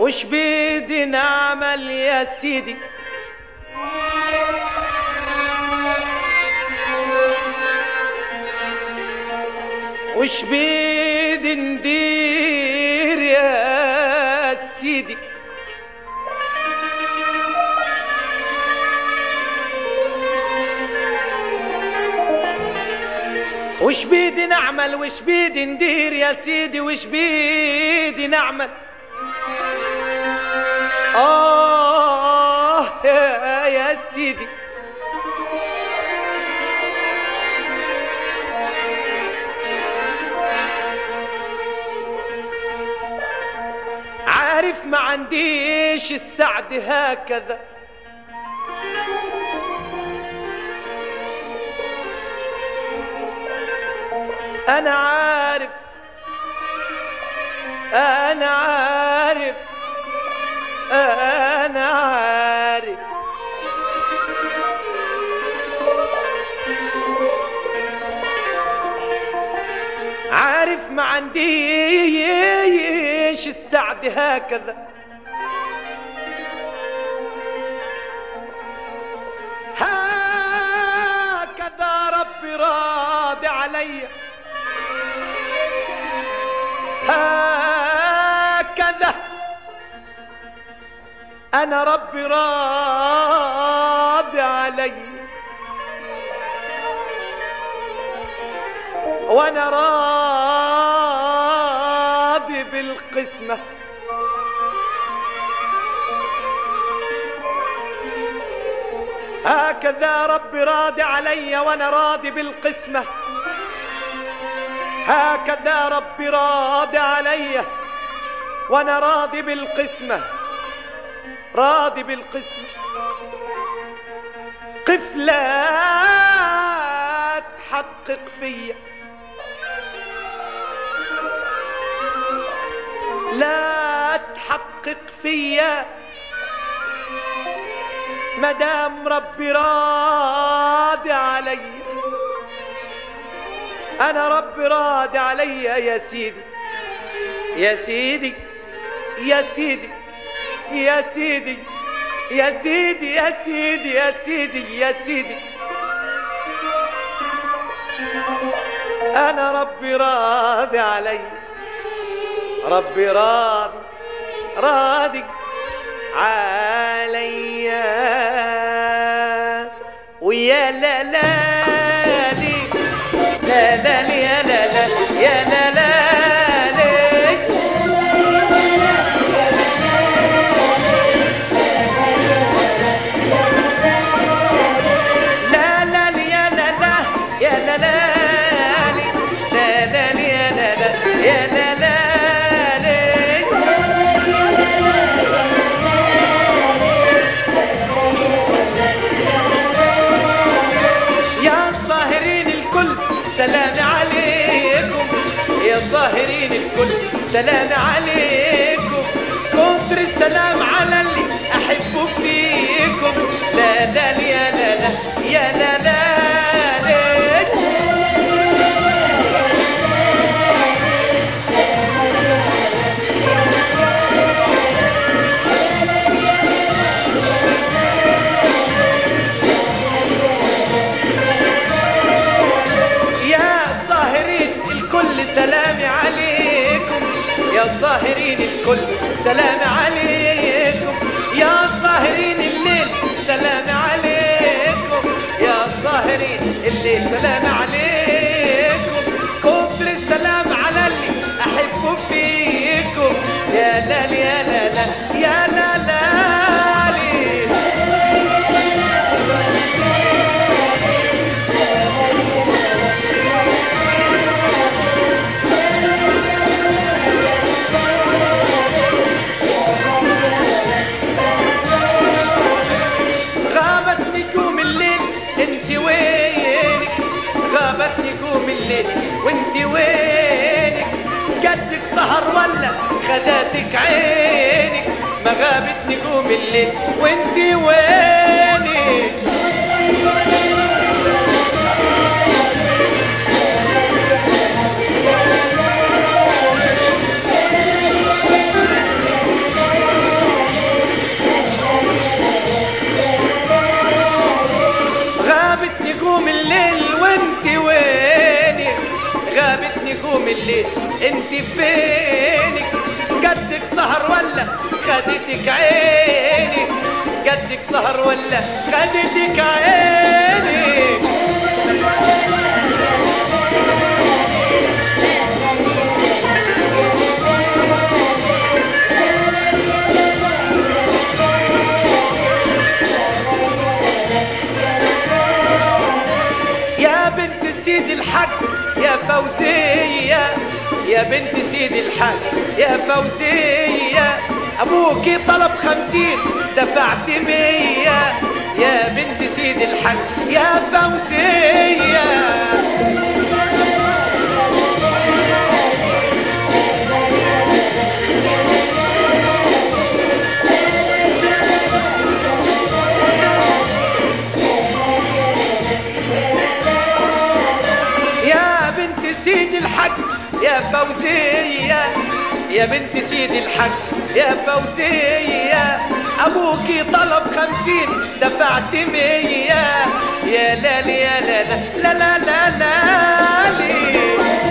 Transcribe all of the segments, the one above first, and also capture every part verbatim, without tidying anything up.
وش بيدي نعمل يا سيدي؟ وش بيدي ندير يا سيدي؟ وش بيدي نعمل وش بيدي ندير يا سيدي؟ وش بيدي نعمل؟ آه يا, يا سيدي عارف ما عنديش السعد هكذا، أنا عارف أنا عارف أنا عارف عارف ما عنديش السعد هكذا، هكذا ربي راضي عليا، هكذا أنا ربي راضي علي، وأنا راضي بالقسمة، هكذا ربي راضي علي وأنا راضي بالقسمة، هكذا ربي راضي علي وانا راضي بالقسمة، راضي بالقسمة. قف لا تحقق فيا، لا تحقق فيا مدام ربي راضي علي، أنا ربي راضي علي يا سيدي يا سيدي يا سيدي يا سيدي يا سيدي يا سيدي يا سيدي يا سيدي أنا ربي راضي علي، ربي راضي راضي علي. ويا لا لا لي لا لا لي يا لا لا يا لا لا لي لا لا لي يا لا لا يا لا لا لي لا لا لي يا لا لا يا لا لا سلام عليكم يا الظاهرين الكل، سلام عليكم، كتر السلام على اللي أحبه فيكم. لا لا يا لا لا يا لا لا ليك سلام عليكم يا الظاهرين الكل، سلام عليكم يا الظاهرين الليل، سلام عليكم يا الظاهرين الليل، سلام عليكم، كتر السلام على اللي أحبه فيكم. يا لا يا لا لا يا لا لا وانت وينك؟ جدك سهر ولا خداتك عينك؟ ما غابت نجوم الليل وانت وينك؟ خدتك عيني قدك سهر ولا خدتك عيني. يا بنت سيد الحق يا فوزية، يا بنت سيد الحق يا فوزية، أبوكي طلب خمسين دفعت مية، يا بنت سيد الحق يا فوزية. يا بنت سيد الحق يا فوزية، يا بنت سيد الحق يا فوزية، أبوكي طلب خمسين دفعت مية، يا لالي يا لا لا لا لا لا لي.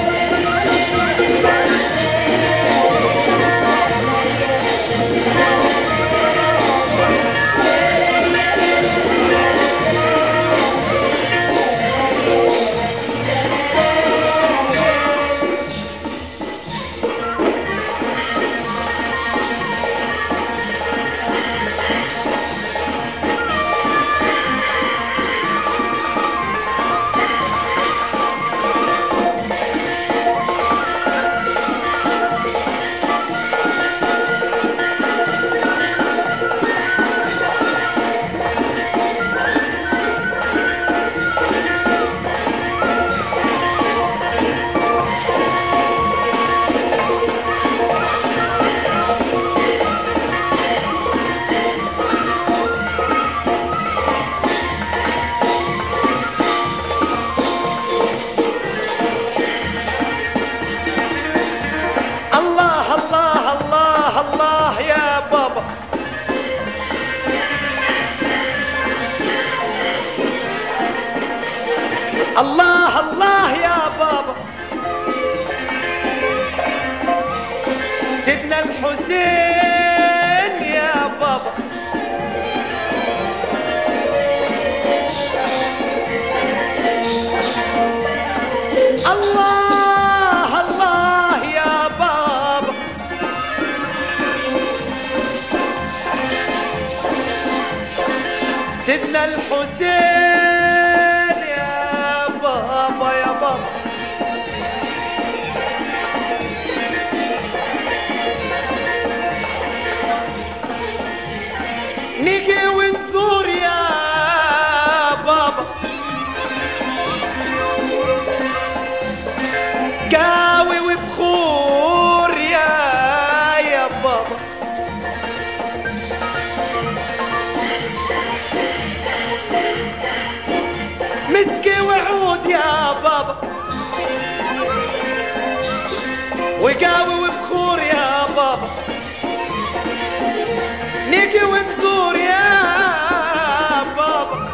الله الله يا بابا، سيدنا الحسين يا بابا، الله الله يا بابا، سيدنا الحسين بابا يا بابا. نيجي ونزور يا بابا، قاوي وبخور يا يا بابا، مسكي وعود يا بابا، وقاوي وبخور يا بابا، نيجي ونزور يا بابا،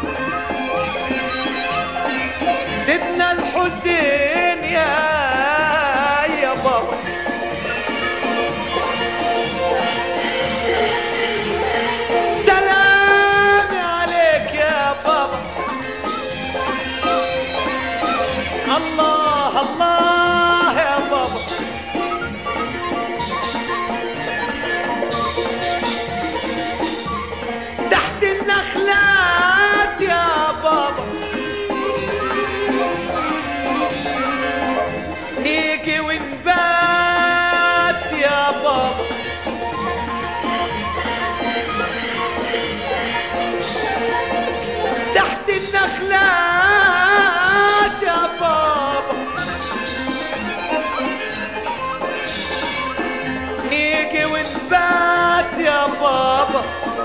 سيدنا الحسين يا يا بابا. سلامي عليك يا بابا، الله الله يا بابا، تحت النخلات يا بابا، نيجي ونبات يا بابا، تحت النخلات يا بابا، نيجي ونبات يا بابا.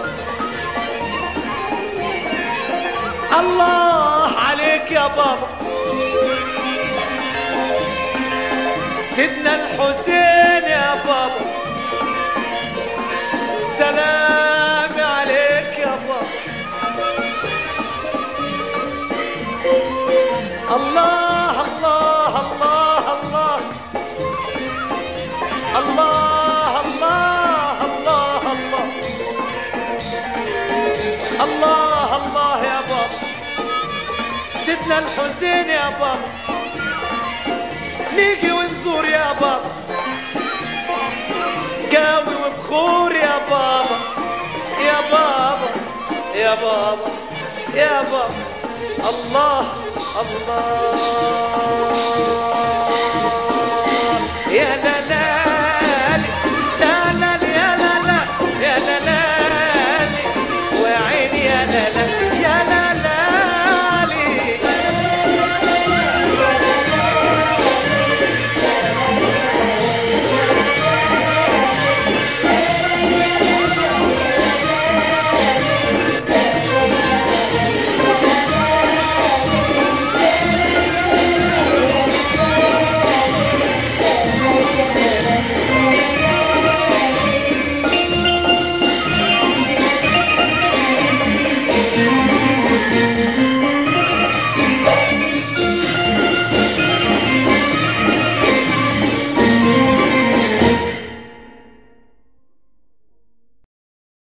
الله عليك يا بابا، سيدنا الحسين يا بابا، سلام عليك يا بابا. الله الله الله الله الله الله الله الله الله الله يا بابا سيدنا الحسين يا بابا نيجي ونزور يا بابا قاوي وبخور يا بابا يا بابا يا بابا يا بابا الله الله